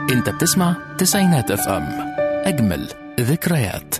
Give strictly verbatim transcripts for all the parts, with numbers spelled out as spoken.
انت بتسمع تسعينات اف ام، اجمل ذكريات.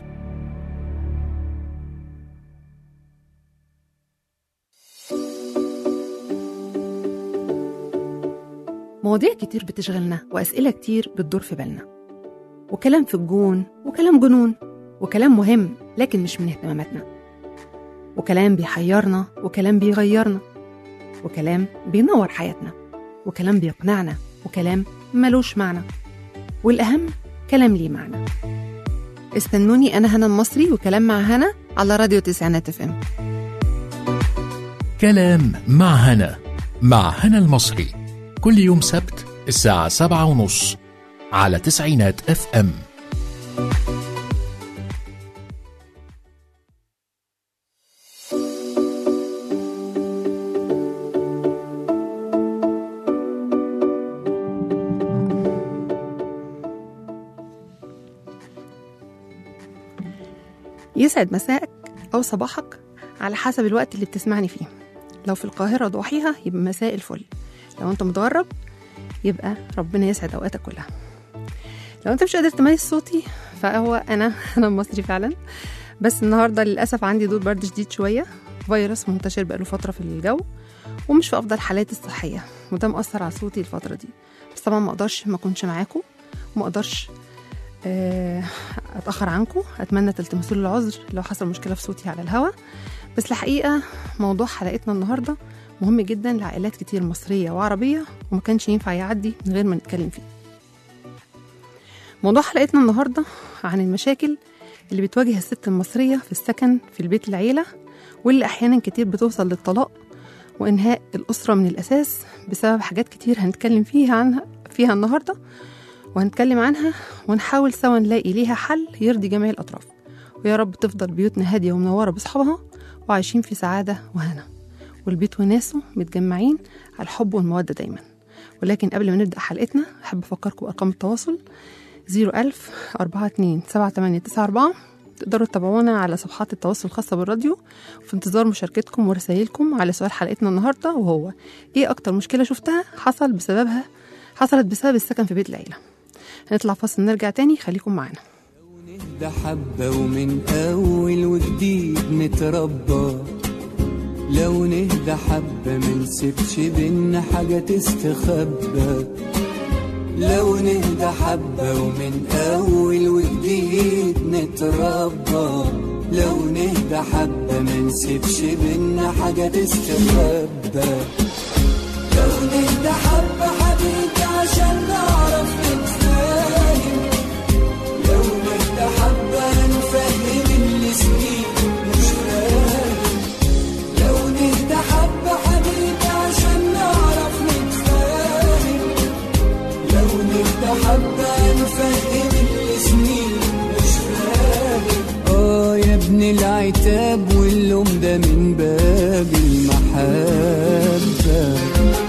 مواضيع كتير بتشغلنا وأسئلة كتير بتدور في بالنا، وكلام في الجون وكلام جنون، وكلام مهم لكن مش من اهتماماتنا، وكلام بيحيرنا وكلام بيغيرنا، وكلام بينور حياتنا، وكلام بيقنعنا، وكلام ملوش معنى، والأهم كلام ليه معنى. استنوني، أنا هنا المصري، وكلام مع هنا على راديو تسعينات اف ام. كلام مع هنا مع هنا المصري، كل يوم سبت الساعة سبعة ونص على تسعينات اف ام. يسعد مساءك أو صباحك على حسب الوقت اللي بتسمعني فيه. لو في القاهرة ضحيها يبقى مساء الفل، لو انت متغرب يبقى ربنا يسعد أوقاتك كلها. لو انت مش قادر تميز صوتي فهو أنا أنا مصري فعلا، بس النهاردة للأسف عندي دور برد شديد شوية، فيروس منتشر بقاله فترة في الجو ومش في أفضل حالاتي الصحية، وده مأثر على صوتي الفترة دي. بس طبعا ما أقدرش ما أكونش معاكم، وما أقدرش أتأخر عنكم. أتمنى تلتمسوا لي العذر لو حصل مشكلة في صوتي على الهوا. بس الحقيقة موضوع حلقتنا النهاردة مهم جدا لعائلات كتير مصرية وعربية، وما كانش ينفع يعدي من غير ما نتكلم فيه. موضوع حلقتنا النهاردة عن المشاكل اللي بتواجه الست المصرية في السكن في البيت العيلة، واللي أحيانا كتير بتوصل للطلاق وإنهاء الأسرة من الأساس بسبب حاجات كتير هنتكلم فيها عنها فيها النهاردة، وهنتكلم عنها ونحاول سوا نلاقي ليها حل يرضي جميع الأطراف. ويا رب تفضل بيوتنا هادية ومنورة بأصحابها وعايشين في سعادة وهنا، والبيت وناسه متجمعين على الحب والمودة دايما. ولكن قبل ما نبدأ حلقتنا أحب أفكركم بأرقام التواصل زيرو ألف أربعة اتنين سبعة تمانية تسعة أربعة. تقدروا تتابعونا على صفحات التواصل الخاصة بالراديو، وفي انتظار مشاركتكم ورسائلكم على سؤال حلقتنا النهاردة، وهو إيه أكتر مشكلة شفتها حصل بسببها حصلت بسبب السكن في بيت العيلة. هنطلع فاصل نرجع تاني، خليكم معنا. ده حبة ومن أول وجديد نتربى، لو نهدى حبة منسيبش بينا حاجة تستخبى، لو نهدى حبة ومن أول وجديد نتربى، لو نهدى حبة منسيبش بينا حاجة تستخبى، لو نهدى حبة حبيبي عشان نعرف نتفاهم، لو نهدى حبة نفهم اللي سنين مش فاهم، لو نهدى حبة حبيبي عشان نعرف نتفاهم، لو نهدى حبة نفهم اللي سنين مش فاهم. اه يا ابن العتاب واللوم ده من باب المحبة.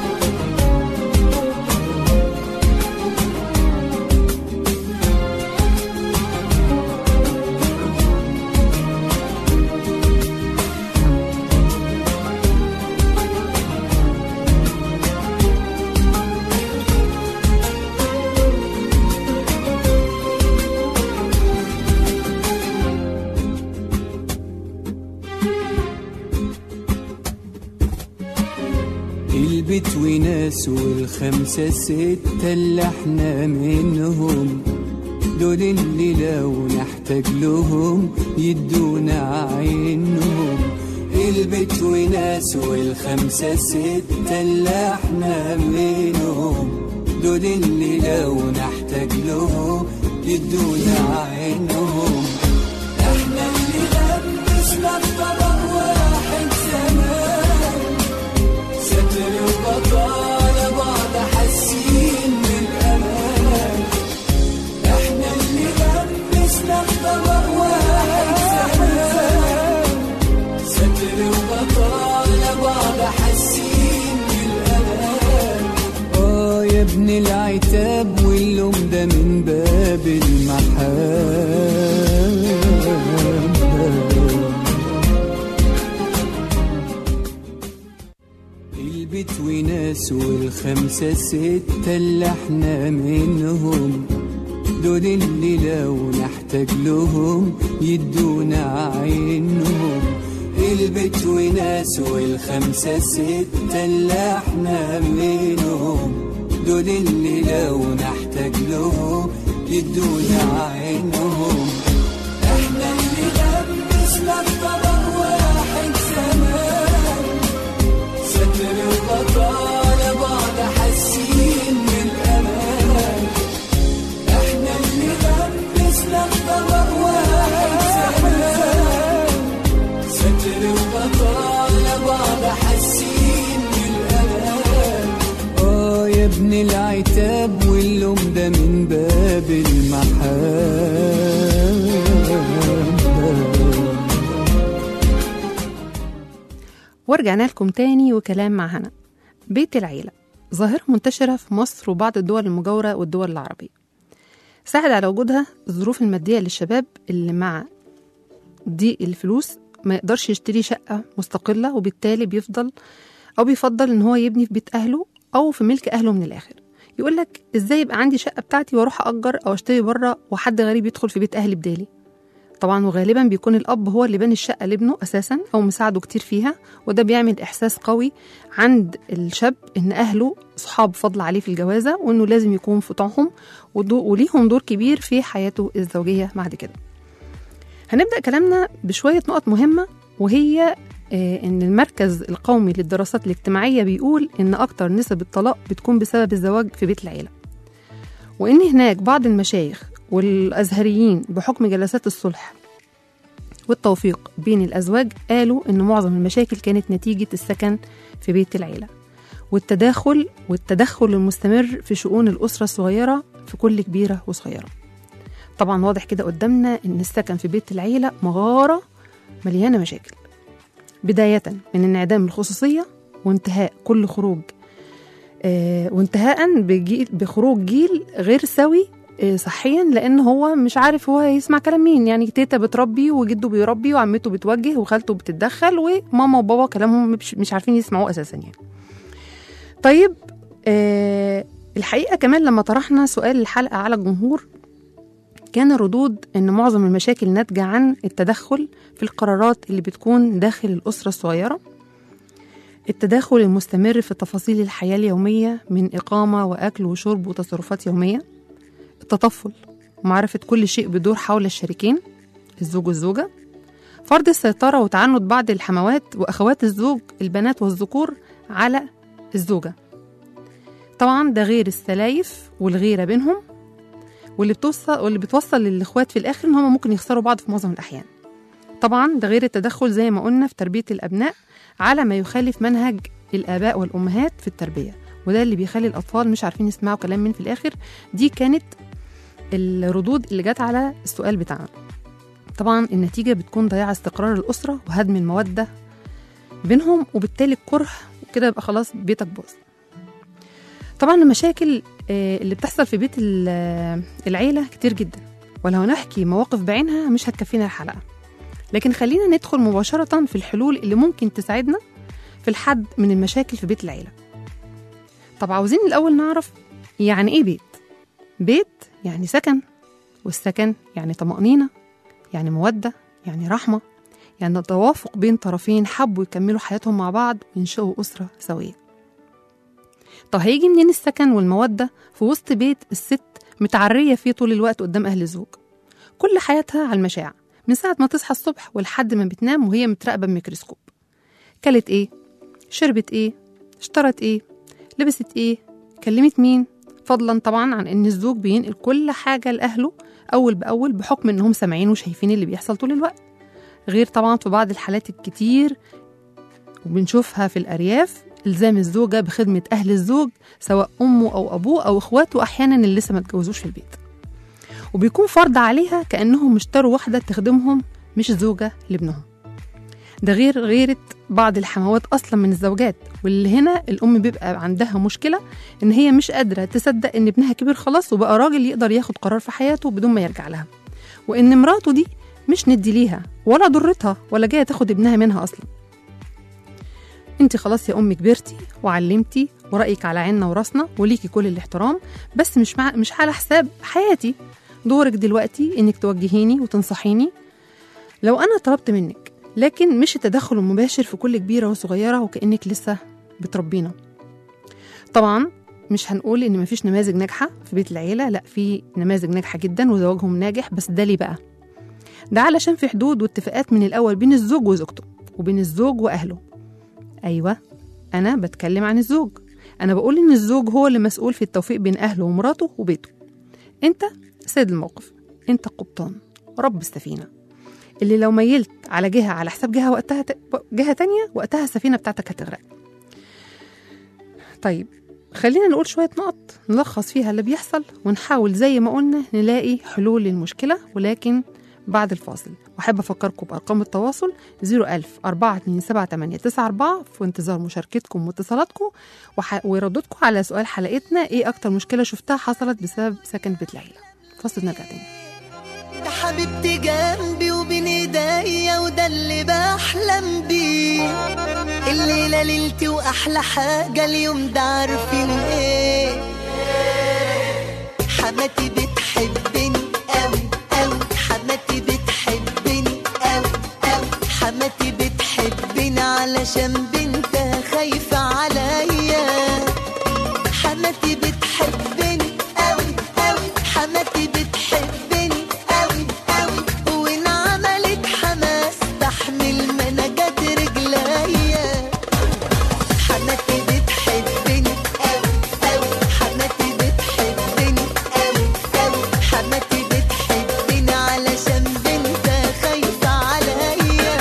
البيت وناس والخمسة ستة اللي احنا منهم، دول اللي لو نحتاج لهم يدونا عينهم. البيت وناس والخمسة ستة اللي احنا منهم، دول اللي لو نحتاج لهم يدونا عينهم. احنا اللي لبسنا الطبق واحد زمان، ستر وبطالة بعض حاسين بالأمان، احنا اللي لبسنا الطبق واحد زمان، ستر وبطالة بعض حاسين بالأمان. اه يا ابن العتاب واللوم ده من باب المحبة. البيت وناس ناس والخمسة ستة اللي احنا منهم، دول اللي لو نحتاج لهم يدونا عينهم. البيت وناس والخمسة ستة اللي احنا منهم، دول اللي لو نحتاج لهم يدونا عينهم. احنا اللي لبسنا الطبق واحد زمان، ستر وبطالة بعض حاسين بالامان. احنا اللي لبسنا الطبق واحد زمان، ستر وبطالة بعض حاسين بالامان. اه يا ابن العتاب واللوم ده من باب المحبة. ورجعنا لكم تاني وكلام مع هنا. بيت العيلة ظاهرة منتشرة في مصر وبعض الدول المجاورة والدول العربية. ساعد على وجودها الظروف المادية للشباب اللي مع ضيق الفلوس ما يقدرش يشتري شقة مستقلة، وبالتالي بيفضل أو بيفضل إن هو يبني في بيت أهله أو في ملك أهله من الآخر. يقولك إزاي يبقى عندي شقة بتاعتي وأروح أجر أو أشتري بره وحد غريب يدخل في بيت أهلي بدالي؟ طبعا وغالبا بيكون الأب هو اللي باني الشقة لابنه أساسا أو مساعده كتير فيها، وده بيعمل إحساس قوي عند الشاب إن أهله صحاب فضل عليه في الجوازة، وإنه لازم يكون في طاعهم وليهم دور كبير في حياته الزوجية بعد كده. هنبدأ كلامنا بشوية نقط مهمة، وهي إن المركز القومي للدراسات الاجتماعية بيقول إن أكتر نسب الطلاق بتكون بسبب الزواج في بيت العيلة، وإن هناك بعض المشايخ والأزهريين بحكم جلسات الصلح والتوفيق بين الأزواج قالوا إن معظم المشاكل كانت نتيجة السكن في بيت العيلة والتداخل والتدخل المستمر في شؤون الأسرة الصغيرة في كل كبيرة وصغيرة. طبعا واضح كده قدامنا إن السكن في بيت العيلة مغارة مليانة مشاكل، بداية من انعدام الخصوصية وانتهاء كل خروج آه وانتهاء بجيل بخروج جيل غير سوي آه صحيا، لأن هو مش عارف هو يسمع كلام مين. يعني تيتا بتربي وجده بيربي وعمته بتوجه وخالته بتتدخل وماما وبابا كلامهم مش, مش عارفين يسمعوه أساسا يعني. طيب آه الحقيقة كمان لما طرحنا سؤال الحلقة على الجمهور كان الردود إن معظم المشاكل ناتجة عن التدخل في القرارات اللي بتكون داخل الأسرة الصغيرة، التداخل المستمر في تفاصيل الحياة اليومية من إقامة وأكل وشرب وتصرفات يومية، التطفل ومعرفة كل شيء بدور حول الشريكين الزوج والزوجة، فرض السيطرة وتعنت بعض الحموات وأخوات الزوج البنات والذكور على الزوجة. طبعا ده غير السلايف والغيرة بينهم، واللي بتوصل واللي بتوصل للإخوات في الآخر إن هم ممكن يخسروا بعض في معظم الأحيان. طبعا ده غير التدخل زي ما قلنا في تربية الأبناء على ما يخالف منهج الآباء والأمهات في التربية، وده اللي بيخلي الأطفال مش عارفين يسمعوا كلام من في الآخر. دي كانت الردود اللي جت على السؤال بتاعنا. طبعا النتيجة بتكون ضياع استقرار الأسرة وهدم المودة بينهم، وبالتالي الكره، وكده يبقى خلاص بيتك باظ. طبعا المشاكل اللي بتحصل في بيت العيلة كتير جدا، ولو نحكي مواقف بعينها مش هتكفينا الحلقة، لكن خلينا ندخل مباشرة في الحلول اللي ممكن تساعدنا في الحد من المشاكل في بيت العيلة. طب عاوزين الأول نعرف يعني إيه بيت؟ بيت يعني سكن، والسكن يعني طمأنينة، يعني مودة، يعني رحمة، يعني توافق بين طرفين حبوا يكملوا حياتهم مع بعض وينشئوا أسرة سوية. طب هيجي منين السكن والمودة في وسط بيت الست متعرية فيه طول الوقت قدام أهل الزوج، كل حياتها على المشاع من ساعة ما تصحى الصبح ولحد ما بتنام وهي متراقبة بميكروسكوب؟ كلت إيه؟ شربت إيه؟ اشترت إيه؟ لبست إيه؟ كلمت مين؟ فضلا طبعا عن إن الزوج بينقل كل حاجة لأهله أول بأول بحكم إنهم سامعين وشايفين اللي بيحصل طول الوقت. غير طبعا في بعض الحالات الكتير وبنشوفها في الأرياف إلزام الزوجة بخدمة أهل الزوج سواء أمه أو أبوه أو إخواته أحيانا اللي لسه ما تجوزوش في البيت، وبيكون فرض عليها كأنهم اشتروا واحدة تخدمهم مش زوجة لابنهم. ده غير غيرة بعض الحموات أصلا من الزوجات، واللي هنا الأم بيبقى عندها مشكلة إن هي مش قادرة تصدق إن ابنها كبير خلاص وبقى راجل يقدر ياخد قرار في حياته بدون ما يرجع لها، وإن مراته دي مش ندي ليها ولا ضرتها ولا جاية تاخد ابنها منها أصلا. انت خلاص يا أمي كبرتي وعلمتي ورأيك على عيننا وراسنا وليكي كل الاحترام، بس مش مع... مش على حساب حياتي. دورك دلوقتي إنك توجهيني وتنصحيني لو أنا طلبت منك، لكن مش التدخل المباشر في كل كبيرة وصغيرة وكأنك لسه بتربينا. طبعا مش هنقول إن مفيش نماذج ناجحة في بيت العيلة، لا، في نماذج ناجحة جدا وزواجهم ناجح، بس ده ليه بقى؟ ده علشان في حدود واتفاقات من الأول بين الزوج وزوجته وبين الزوج وأهله. أيوة، أنا بتكلم عن الزوج. أنا بقول إن الزوج هو اللي مسؤول في التوفيق بين أهله ومراته وبيته. أنت سيد الموقف، أنت القبطان، رب السفينة، اللي لو ميلت على جهة على حساب جهة وقتها ت... جهة تانية وقتها السفينة بتاعتك هتغرق. طيب خلينا نقول شوية نقط نلخص فيها اللي بيحصل، ونحاول زي ما قلنا نلاقي حلول للمشكلة، ولكن بعد الفاصل. وأحب أفكركم بأرقام التواصل صفر ألف أربعة اتنين سبعة تمانية تسعة أربعة في انتظار مشاركتكم واتصالاتكم وح... وردودكم على سؤال حلقتنا: إيه أكتر مشكلة شفتها حصلت بسبب سكن بيت العيلة؟ فاصل نرجع تاني. ده حبيبتي جنبي وبين ايديا وده اللي بحلم بيه، الليلة ليلتي واحلى حاجة اليوم ده عارفين ايه؟ حماتي بتحبني قوي قوي، حماتي بتحبني قوي قوي، حماتي بتحبني علشان بنتها خايفة عليا، حماتي بتحبني قوي قوي، حماتي بتحبني قوي قوي، وإن عملت حماس تحمل منجات رجليا، حماتي بتحبني قوي قوي، حماتي بتحبني قوي قوي، حماتي بتحبني علشان بنتها خايفة عليا،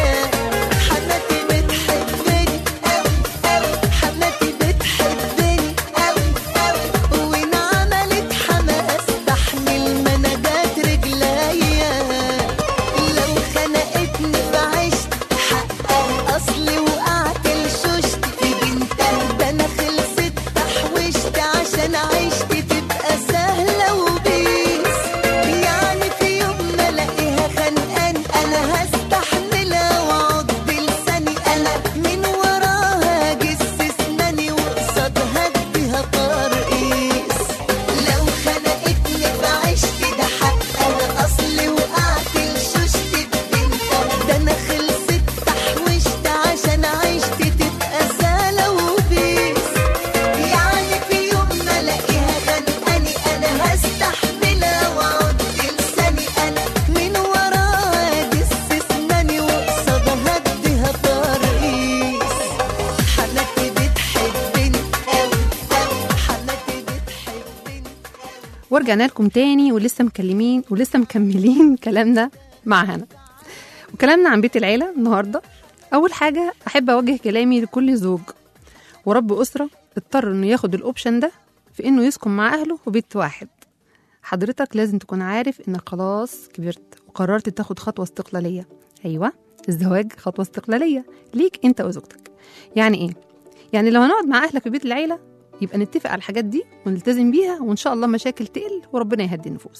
حماتي بتحبني قوي قوي، حماتي بتحبني قوي قوي، وإن عملت حماس تحمل منجات رجليا، لو خنقتني فعشت حقها أصلي وقعت لشوشت في بنتها، ده أنا خلصت تحوشت عشان عيشتي تبقى سهلة وبيس، يعني في يوم ما الاقيها خانقاني أنا هستحملها وأقعد بلساني، أنا من وراها أجس أسناني وقصادها أديها ترقيص، لو خنقتني فعشت ده حقها أصلي وقعت لشوشت ببنتها، ده أنا خلصت تحوشت عشان عيشتي تبقى سهلة وبيس، يعني في يوم ما الاقيها خانقاني أنا هستحملها وأقعد بلساني، أنا من وراها أجس أسناني وقصادها أديها ترقيص، حماتي بتحبني قوي قوي، حماتي بتحبني. ورجعنا لكم تاني ولسه مكلمين ولسه مكملين كلامنا مع هنا وكلامنا عن بيت العيلة النهاردة. أول حاجة أحب أوجه كلامي لكل زوج ورب أسرة اضطر إنه ياخد الأوبشن ده في إنه يسكن مع أهله وبيت واحد. حضرتك لازم تكون عارف إنك خلاص كبرت وقررت تاخد خطوة استقلالية. أيوة، الزواج خطوة استقلالية ليك أنت وزوجتك. يعني إيه؟ يعني لو هنقعد مع أهلك في بيت العيلة يبقى نتفق على الحاجات دي ونلتزم بيها، وإن شاء الله مشاكل تقل وربنا يهدي النفوس.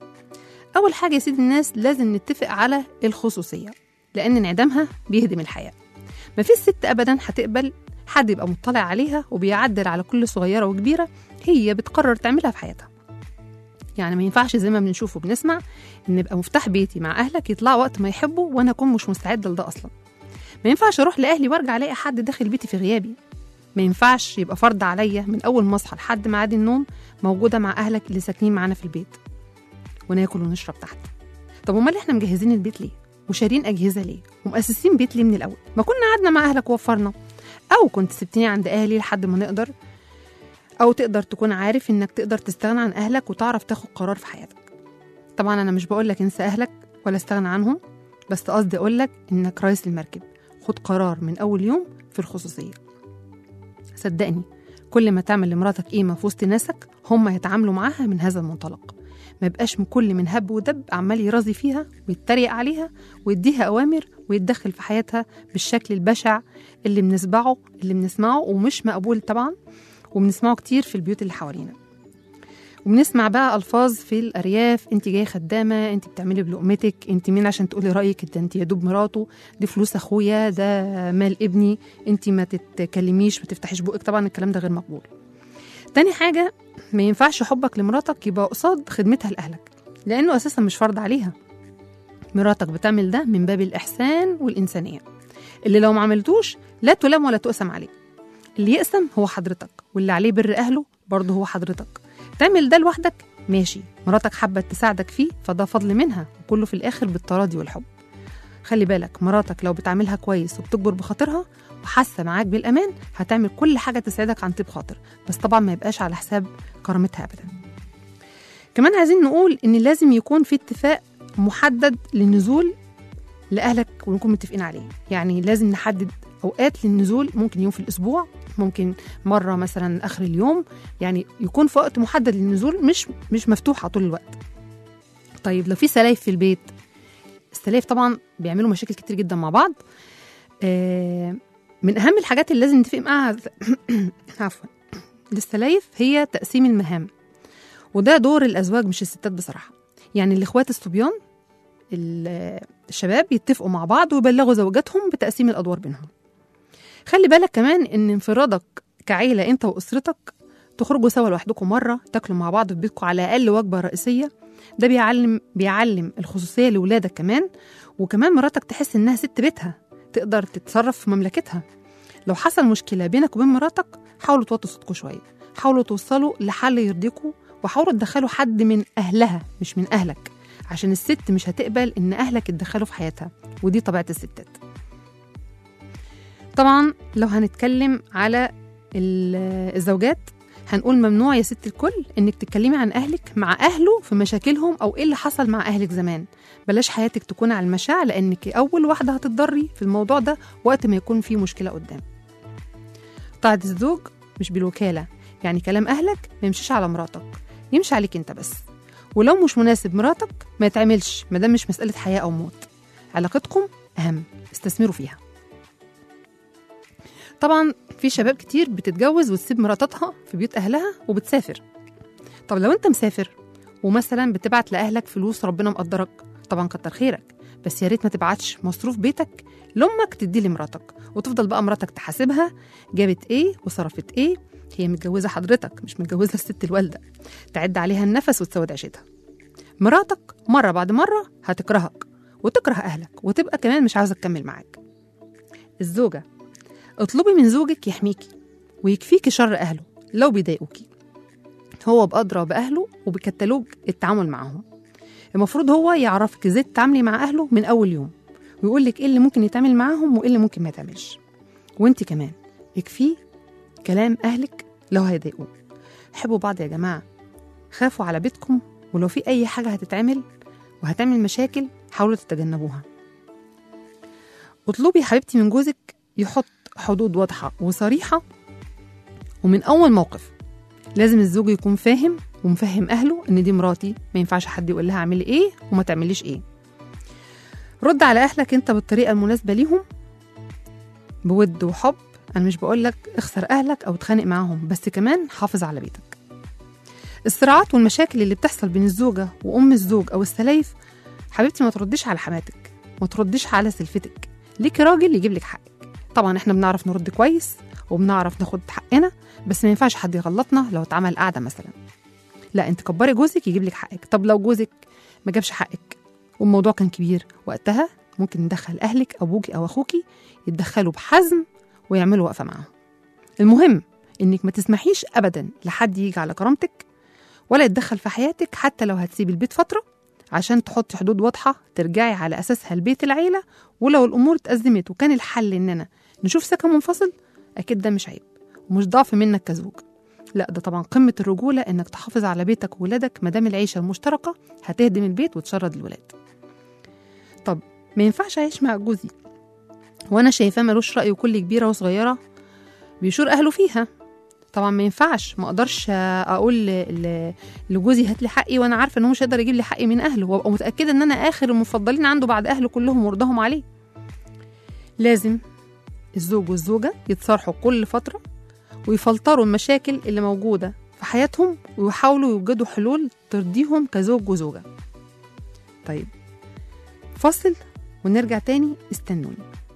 أول حاجة يا سيدي الناس لازم نتفق على الخصوصية، لأن انعدامها بيهدم الحياة. مفيش ست أبدا هتقبل حد يبقى مطلع عليها وبيعدل على كل صغيرة وكبيرة هي بتقرر تعملها في حياتها. يعني ما ينفعش زي ما بنشوف وبنسمع إن يبقى مفتاح بيتي مع أهلك يطلع وقت ما يحبوا وأنا أكون مش مستعدة لده أصلا. ما ينفعش أروح لأهلي وأرجع ألاقي حد داخل بيتي في غيابي. ما ينفعش يبقى فرض عليا من أول ما أصحى لحد ميعاد النوم موجودة مع أهلك اللي ساكنين معانا في البيت وناكل ونشرب تحت. طب امال احنا مجهزين البيت ليه وشارين أجهزة ليه ومؤسسين بيت ليه من الأول؟ ما كنا قعدنا مع أهلك ووفرنا، أو كنت سبتني عند أهلي لحد ما نقدر، أو تقدر تكون عارف إنك تقدر تستغنى عن أهلك وتعرف تاخد قرار في حياتك. طبعا أنا مش بقولك انسى أهلك ولا استغنى عنهم، بس قصدي أقولك إنك رئيس المركب، خد قرار من أول يوم في الخصوصية. صدقني كل ما تعمل لمراتك قيمة في وسط ناسك هم يتعاملوا معاها من هذا المنطلق. ما يبقاش من كل من هب ودب عمال يرازي فيها ويتريق عليها ويديها أوامر ويتدخل في حياتها بالشكل البشع اللي بنسمعه اللي بنسمعه ومش مقبول طبعا، وبنسمعه كتير في البيوت اللي حوالينا. وبنسمع بقى ألفاظ في الأرياف: انت جاية خدامة، انت بتعملي بلقمتك، انت مين عشان تقولي رأيك، انت, انت يا دوب مراته، دي فلوس أخويا، ده مال ابني، انت ما تتكلميش ما تفتحيش بقك. طبعا الكلام ده غير مقبول. تاني حاجة، ما ينفعش حبك لمراتك يبقى قصاد خدمتها لأهلك، لأنه أساسا مش فرض عليها. مراتك بتعمل ده من باب الإحسان والإنسانية، اللي لو ما عملتوش لا تلام ولا تقسم عليه. اللي يقسم هو حضرتك، واللي عليه بر أهله برضه هو حضرتك. تعمل ده لوحدك ماشي، مراتك حبت تساعدك فيه فده فضل منها، وكله في الآخر بالتراضي والحب. خلي بالك، مراتك لو بتعملها كويس وبتكبر بخاطرها وحاسة معاك بالأمان، هتعمل كل حاجة تساعدك عن طيب خاطر، بس طبعا ما يبقاش على حساب كرامتها أبدا. كمان عايزين نقول إن لازم يكون في اتفاق محدد للنزول لأهلك ونكون متفقين عليه. يعني لازم نحدد أوقات للنزول، ممكن يوم في الأسبوع، ممكن مرة مثلا آخر اليوم، يعني يكون في وقت محدد للنزول، مش مش مفتوحة طول الوقت. طيب لو في سلايف في البيت، السلايف طبعا بيعملوا مشاكل كتير جدا مع بعض. آه من أهم الحاجات اللي لازم نتفق معاها عفوا للسلايف هي تقسيم المهام، وده دور الأزواج مش الستات بصراحة. يعني الإخوات الصبيان الشباب يتفقوا مع بعض ويبلغوا زوجاتهم بتقسيم الأدوار بينهم. خلي بالك كمان إن انفرادك كعيلة أنت وأسرتك، تخرجوا سوا لوحدكم مرة، تاكلوا مع بعض في بيتكم على الأقل وجبة رئيسية، ده بيعلم بيعلم الخصوصية لولادك كمان. وكمان مراتك تحس إنها ست بيتها، تقدر تتصرف في مملكتها. لو حصل مشكلة بينك وبين مراتك، حاولوا توطوا صوتكم شوية، حاولوا توصلوا لحل يرضيكم، وحاولوا تدخلوا حد من أهلها مش من أهلك، عشان الست مش هتقبل إن أهلك يتدخلوا في حياتها، ودي طبيعة الستات. طبعا لو هنتكلم على الزوجات، هنقول ممنوع يا ست الكل إنك تتكلمي عن أهلك مع أهله في مشاكلهم أو إيه اللي حصل مع أهلك زمان. بلاش حياتك تكون على المشاع، لأنك أول واحدة هتتضري في الموضوع ده وقت ما يكون فيه مشكلة قدام. طاعة الزوج مش بالوكالة، يعني كلام أهلك ما يمشيش على مراتك، يمشي عليك أنت بس. ولو مش مناسب مراتك ما يتعملش، ما دام مش مسألة حياة أو موت. علاقتكم أهم، استثمروا فيها. طبعا في شباب كتير بتتجوز وتسيب مراتاتها في بيوت أهلها وبتسافر. طب لو أنت مسافر ومثلا بتبعت لأهلك فلوس، ربنا مقدرك، طبعا كتر خيرك، بس يا ريت ما تبعتش مصروف بيتك لأمك تدي لمراتك، وتفضل بقى مراتك تحاسبها جابت إيه وصرفت إيه. هي متجوزة حضرتك، مش متجوزة الست الوالدة، تعد عليها النفس وتسود عيشتها. مراتك مرة بعد مرة هتكرهك وتكره أهلك، وتبقى كمان مش عاوزة تكمل معاك. الزوجة، اطلبي من زوجك يحميكي ويكفيكي شر أهله لو بيضايقوكي. هو بأدرى بأهله وبكتالوج التعامل معهم. المفروض هو يعرفك ازاي تتعاملي مع أهله من أول يوم، ويقولك إيه اللي ممكن يتعمل معاهم وإيه اللي ممكن ما يتعملش. وإنتي كمان يكفي كلام أهلك لو هيضايقوه. حبوا بعض يا جماعة، خافوا على بيتكم، ولو في أي حاجة هتتعمل وهتعمل مشاكل حاولوا تتجنبوها. اطلبي حبيبتي من جوزك يحط حدود واضحة وصريحة، ومن أول موقف لازم الزوج يكون فاهم ومفهم أهله إن دي مراتي، ما ينفعش حد يقول لها اعملي إيه وما تعمليش إيه. رد على أهلك أنت بالطريقة المناسبة ليهم بود وحب. أنا مش بقولك اخسر أهلك أو تخانق معاهم، بس كمان حافظ على بيتك. الصراعات والمشاكل اللي بتحصل بين الزوجة وأم الزوج أو السلايف، حبيبتي ما ترديش على حماتك، ما ترديش على سلفتك، ليكي راجل يجيب لك حقك. طبعا احنا بنعرف نرد كويس وبنعرف ناخد حقنا، بس ما ينفعش حد يغلطنا لو اتعمل قاعدة مثلا. لا، انت كبري جوزك يجيب لك حقك. طب لو جوزك ما جابش حقك والموضوع كان كبير، وقتها ممكن ندخل أهلك أو أبوكي أو أخوكي يتدخلوا بحزم ويعملوا وقفة معاهم. المهم إنك ما تسمحيش أبدا لحد يجي على كرامتك ولا يتدخل في حياتك، حتى لو هتسيب البيت فترة، عشان تحطي حدود واضحة ترجعي على أساسها لبيت العيلة. ولو الأمور اتأزمت وكان الحل إننا نشوف سكن منفصل، أكيد ده مش عيب ومش ضعف منك كزوج، لا ده طبعا قمة الرجولة إنك تحافظ على بيتك وولادك، مدام العيشة المشتركة هتهدم البيت وتشرد الولاد. طب ما ينفعش أعيش مع جوزي وأنا شايفاه ملوش رأي وكل كبيرة وصغيرة بيشور أهله فيها. طبعا ما ينفعش، ما أقدرش أقول لجوزي هات لي حقي وأنا عارفة إنه مش هيقدر يجيب لي حقي من أهله، وأبقى متأكدة إن أنا آخر المفضلين عنده بعد أهله كلهم ورضاهم عليه. لازم الزوج والزوجة يتصارحوا كل فترة ويفلتروا المشاكل اللي موجودة في حياتهم ويحاولوا يوجدوا حلول ترضيهم كزوج وزوجة. طيب فاصل ونرجع تاني، استنوني.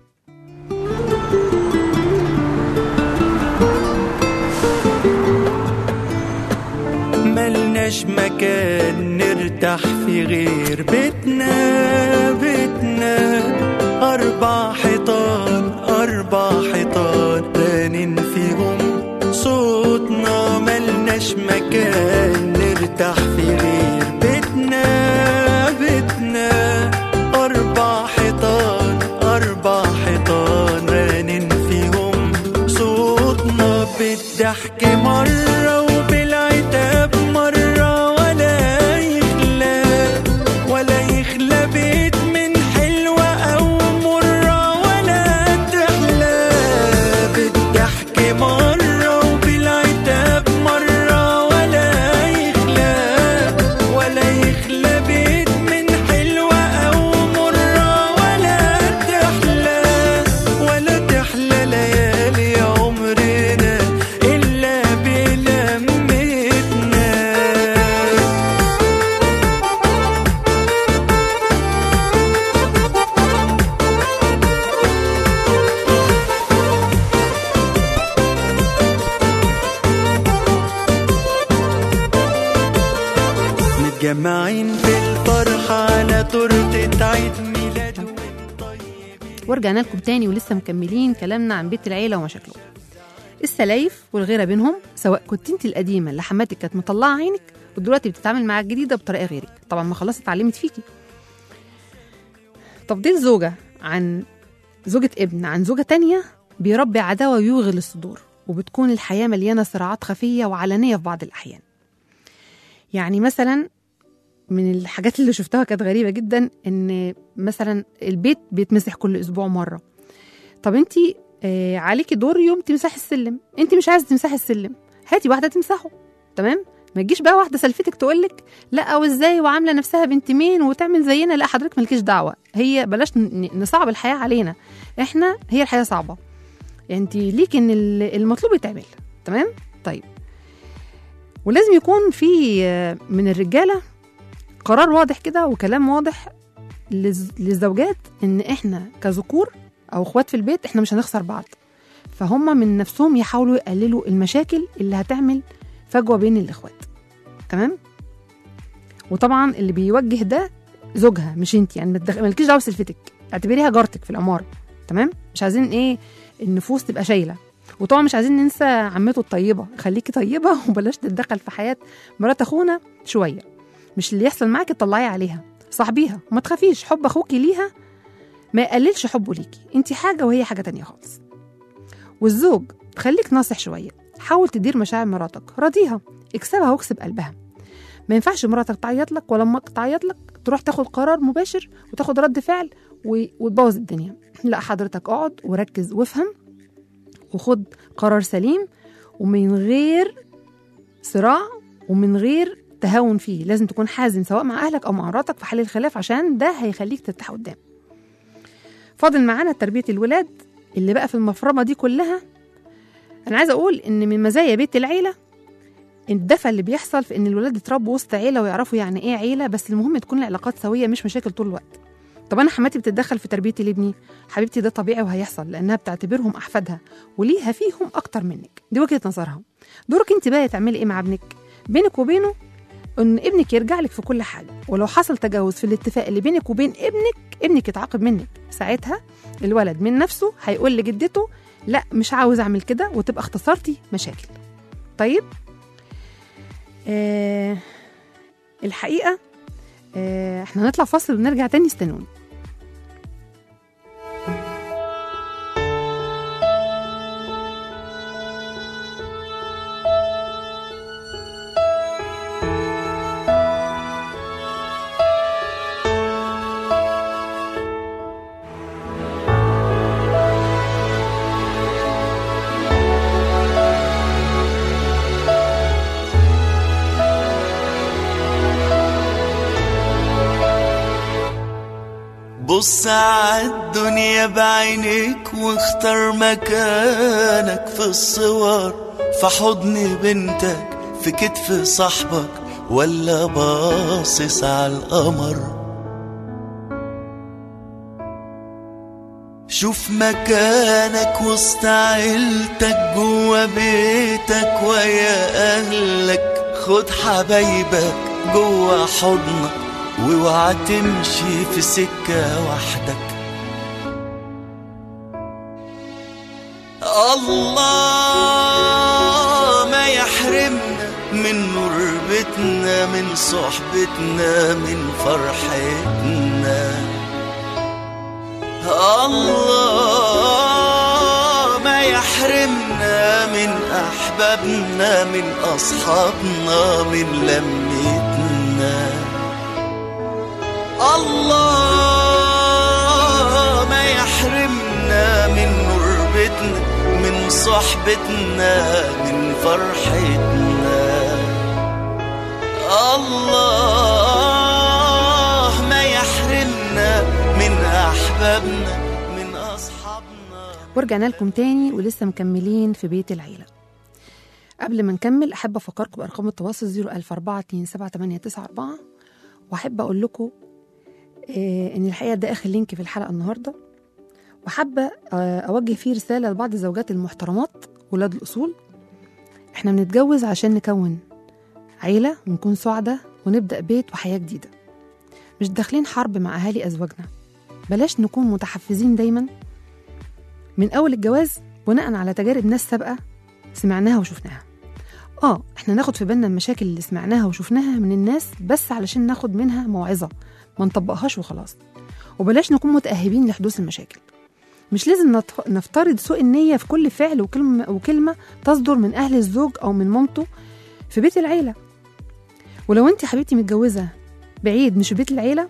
ملناش مكان نرتاح في غير بيتنا بيتنا، أربع حيطان أربع حيطان رانين فيهم صوتنا. ملناش مكان نرتاح في غير بيتنا بيتنا، أربع حيطان أربع حيطان رانين فيهم صوتنا. بالضحك مرة وبالعتاب مرة، ولا يخلى ولا يخلى بيت من حلوة أو مرة ولا تحلى. بالضحك مرة وبالعتاب مرة، ولا يخلى ولا يخلى بيت من حلوة أو مرة ولا تحلى ولا تحلى ليالي عمرنا إلا بلمتنا. متجمعين بالفرحة على تورتة عيد ميلاد طيب. ورجعنا لكم تاني ولسه مكملين كلامنا عن بيت العيلة ومشاكله، السلايف والغيرة بينهم. سواء كنت انت القديمة اللي حماتك كانت مطلعة عينك ودلوقتي بتتعامل مع الجديدة بطريقة غيرك، طبعا ما خلاص اتعلمت فيكي. تفضيل زوجة عن زوجة ابن عن زوجة تانية بيربي عداوة ويوغل الصدور، وبتكون الحياة مليانة صراعات خفية وعلنية في بعض الأحيان. يعني مثلا من الحاجات اللي شفتها كانت غريبة جدا، ان مثلا البيت بيتمسح كل اسبوع مرة. طب انت آه عليكي دور يوم تمسحي السلم، انت مش عايزة تمسحي السلم، هاتي واحدة تمسحه، تمام؟ ما تجيش بقى واحدة سلفتك تقولك لا وازاي وعاملة نفسها بنت مين وتعمل زينا. لا حضرتك مالكيش دعوة، هي بلاش نصعب الحياة علينا، احنا هي الحياة صعبة، انت ليك ان المطلوب يتعمل، تمام؟ طيب ولازم يكون في من الرجالة قرار واضح كده وكلام واضح للزوجات ان احنا كذكور او اخوات في البيت احنا مش هنخسر بعض، فهم من نفسهم يحاولوا يقللوا المشاكل اللي هتعمل فجوة بين الاخوات، تمام؟ وطبعا اللي بيوجه ده زوجها مش انت، يعني مالكيش دعوه بسلفتك، اعتبريها جارتك في العماره، تمام؟ مش عايزين ايه النفوس تبقى شايله. وطبعا مش عايزين ننسى عمته الطيبه، خليكي طيبه وبلاش تتدخل في حياه مرات اخونا شويه، مش اللي يحصل معاكي تطلعي عليها، صاحبيها وما تخافيش، حب اخوكي ليها ما يقللش حبه ليكي، انت حاجه وهي حاجه تانية خالص. والزوج خليك ناصح شويه، حاول تدير مشاعر مراتك، راضيها، اكسبها واكسب قلبها. ما ينفعش مراتك تعيط لك ولا امك تعيط لك تروح تاخد قرار مباشر وتاخد رد فعل وتبوظ الدنيا. لا حضرتك اقعد وركز وافهم وخد قرار سليم ومن غير صراع ومن غير تهاون فيه. لازم تكون حازم سواء مع اهلك او مع مراتك في حل الخلاف، عشان ده هيخليك ترتاح قدام. فاضل معانا تربية الولاد اللي بقى في المفرمة دي كلها. انا عايزه اقول ان من مزايا بيت العيله الدفى اللي بيحصل في ان الولاد يتربوا وسط عيله ويعرفوا يعني ايه عيله، بس المهم تكون العلاقات سويه مش مشاكل طول الوقت. طب انا حماتي بتتدخل في تربيتي لابني، حبيبتي ده طبيعي وهيحصل لانها بتعتبرهم احفادها وليها فيهم اكتر منك، دي وجهه نظرها. دورك انت بقى تعملي ايه مع ابنك؟ بينك وبينه ان ابنك يرجع لك في كل حاجه، ولو حصل تجاوز في الاتفاق اللي بينك وبين ابنك ابنك يتعاقب منك. ساعتها الولد من نفسه هيقول لجدته لا مش عاوز اعمل كده، وتبقى اختصرتي مشاكل. طيب آه الحقيقه آه احنا هنطلع فاصل ونرجع تاني، استنوني. بص عالدنيا بعينيك واختار مكانك في الصور، في حضن بنتك في كتف صاحبك ولا باصص على القمر. شوف مكانك وسط عيلتك جوا بيتك ويا أهلك، خد حبايبك جوا حضنك واوعى تمشي في سكة وحدك. الله ما يحرمنا من نور بيتنا، من صحبتنا، من فرحتنا. الله ما يحرمنا من أحبابنا، من أصحابنا، من لمتنا. الله ما يحرمنا من نور بيتنا، من صحبتنا، من فرحتنا. الله ما يحرمنا من أحبابنا، من أصحابنا. ورجعنا لكم تاني ولسه مكملين في بيت العيلة. قبل ما نكمل أحب أفكركم بأرقام التواصل صفر ألف أربعة اتنين سبعة تمانية تسعة أربعة، وأحب أقول لكم إيه إن الحقيقة ده آخر لينك في الحلقة النهاردة، وحابة أوجه فيه رسالة لبعض الزوجات المحترمات ولاد الأصول. إحنا بنتجوز عشان نكون عيلة ونكون سعداء ونبدأ بيت وحياة جديدة، مش داخلين حرب مع أهالي أزواجنا. بلاش نكون متحفزين دايما من أول الجواز بناء على تجارب ناس سابقة سمعناها وشفناها. آه إحنا ناخد في بالنا المشاكل اللي سمعناها وشفناها من الناس بس علشان ناخد منها موعظة، ما نطبقهاش وخلاص. وبلاش نكون متأهبين لحدوث المشاكل. مش لازم نفترض سوء النية في كل فعل وكلمة, وكلمة تصدر من أهل الزوج أو من مامته في بيت العيلة. ولو أنت حبيبتي متجوزة بعيد مش في بيت العيلة،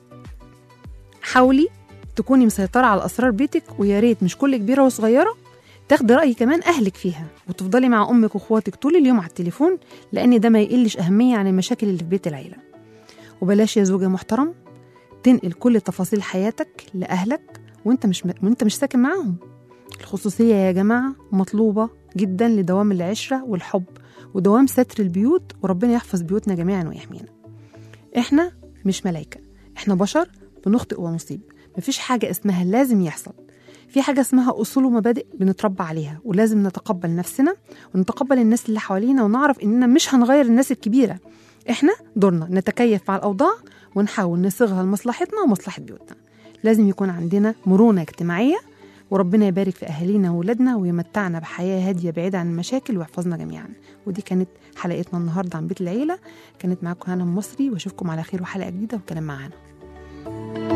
حاولي تكوني مسيطرة على أسرار بيتك، ويا ريت مش كل كبيرة وصغيرة تاخدي رأي كمان أهلك فيها، وتفضلي مع أمك وأخواتك طول اليوم على التليفون، لأن ده ما يقلش أهمية عن المشاكل اللي في بيت العيلة. وبلاش يا زوجة محترم تنقل كل تفاصيل حياتك لأهلك وانت مش م... وانت مش ساكن معاهم. الخصوصية يا جماعة مطلوبة جدا لدوام العشرة والحب ودوام ستر البيوت، وربنا يحفظ بيوتنا جميعا ويحمينا. احنا مش ملايكة، احنا بشر بنخطئ ونصيب. مفيش حاجة اسمها لازم يحصل، في حاجة اسمها أصول ومبادئ بنتربى عليها، ولازم نتقبل نفسنا ونتقبل الناس اللي حوالينا، ونعرف إننا مش هنغير الناس الكبيرة. احنا دورنا نتكيف مع الأوضاع ونحاول نصيغها لمصلحتنا ومصلحة بيوتنا. لازم يكون عندنا مرونة اجتماعية، وربنا يبارك في أهالينا وولادنا ويمتعنا بحياة هادية بعيدة عن المشاكل ويحفظنا جميعا. ودي كانت حلقتنا النهاردة عن بيت العيلة. كانت معاكم هنا مصري، واشوفكم على خير وحلقة جديدة وكلام معانا.